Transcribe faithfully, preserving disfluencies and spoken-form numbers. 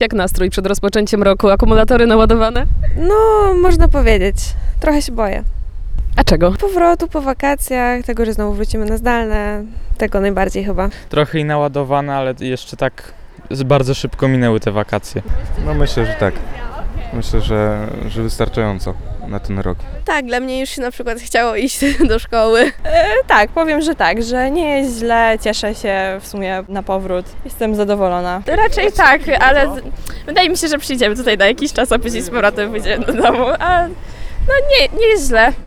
Jak nastrój przed rozpoczęciem roku? Akumulatory naładowane? No, można powiedzieć. Trochę się boję. A czego? Powrotu po wakacjach, tego, że znowu wrócimy na zdalne. Tego najbardziej chyba. Trochę i naładowane, ale jeszcze tak bardzo szybko minęły te wakacje. No myślę, że tak. Myślę, że, że wystarczająco na ten rok. Tak, dla mnie już się na przykład chciało iść do szkoły. E, tak, powiem, że tak, że nie jest źle, cieszę się w sumie na powrót. Jestem zadowolona. Raczej tak, ale z- wydaje mi się, że przyjdziemy tutaj na jakiś czas, a później z powrotem wyjdziemy do domu. A no nie, nie jest źle.